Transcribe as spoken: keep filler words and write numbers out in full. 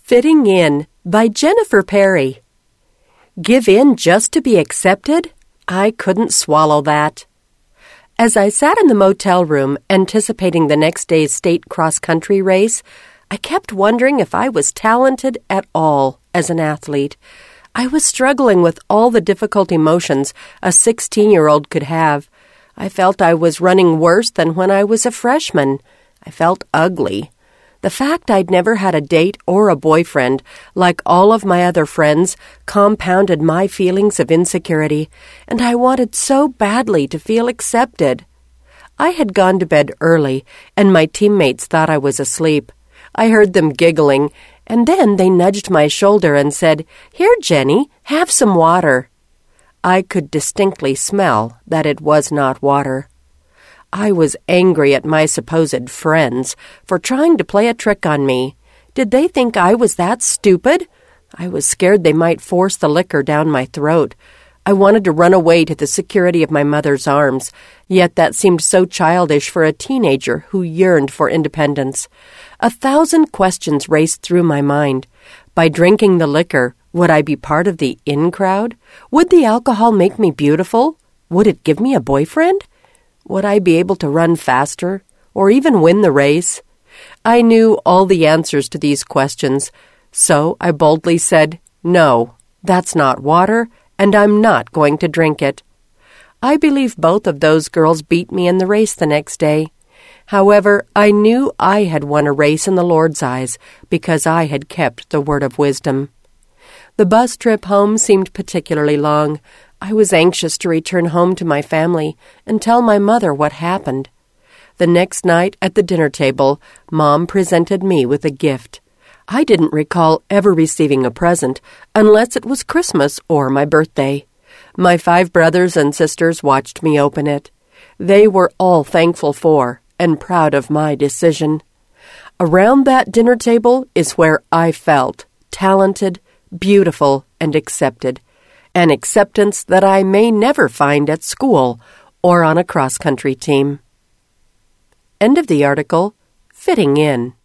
Fitting In by Jennifer Perry. Give in just to be accepted? I couldn't swallow that. As I sat in the motel room anticipating the next day's state cross-country race, I kept wondering if I was talented at all as an athlete. I was struggling with all the difficult emotions a sixteen-year-old could have. I felt I was running worse than when I was a freshman. I felt ugly. The fact I'd never had a date or a boyfriend, like all of my other friends, compounded my feelings of insecurity, and I wanted so badly to feel accepted. I had gone to bed early, and my teammates thought I was asleep. I heard them giggling, and then they nudged my shoulder and said, "Here, Jenny, have some water." I could distinctly smell that it was not water. I was angry at my supposed friends for trying to play a trick on me. Did they think I was that stupid? I was scared they might force the liquor down my throat. I wanted to run away to the security of my mother's arms, yet that seemed so childish for a teenager who yearned for independence. A thousand questions raced through my mind. By drinking the liquor, would I be part of the in crowd? Would the alcohol make me beautiful? Would it give me a boyfriend? Would I be able to run faster, or even win the race? I knew all the answers to these questions, so I boldly said, "No, that's not water, and I'm not going to drink it." I believe both of those girls beat me in the race the next day. However, I knew I had won a race in the Lord's eyes because I had kept the word of wisdom. The bus trip home seemed particularly long. I was anxious to return home to my family and tell my mother what happened. The next night at the dinner table, Mom presented me with a gift. I didn't recall ever receiving a present unless it was Christmas or my birthday. My five brothers and sisters watched me open it. They were all thankful for and proud of my decision. Around that dinner table is where I felt talented, beautiful, and accepted. An acceptance that I may never find at school or on a cross-country team. End of the article. Fitting In.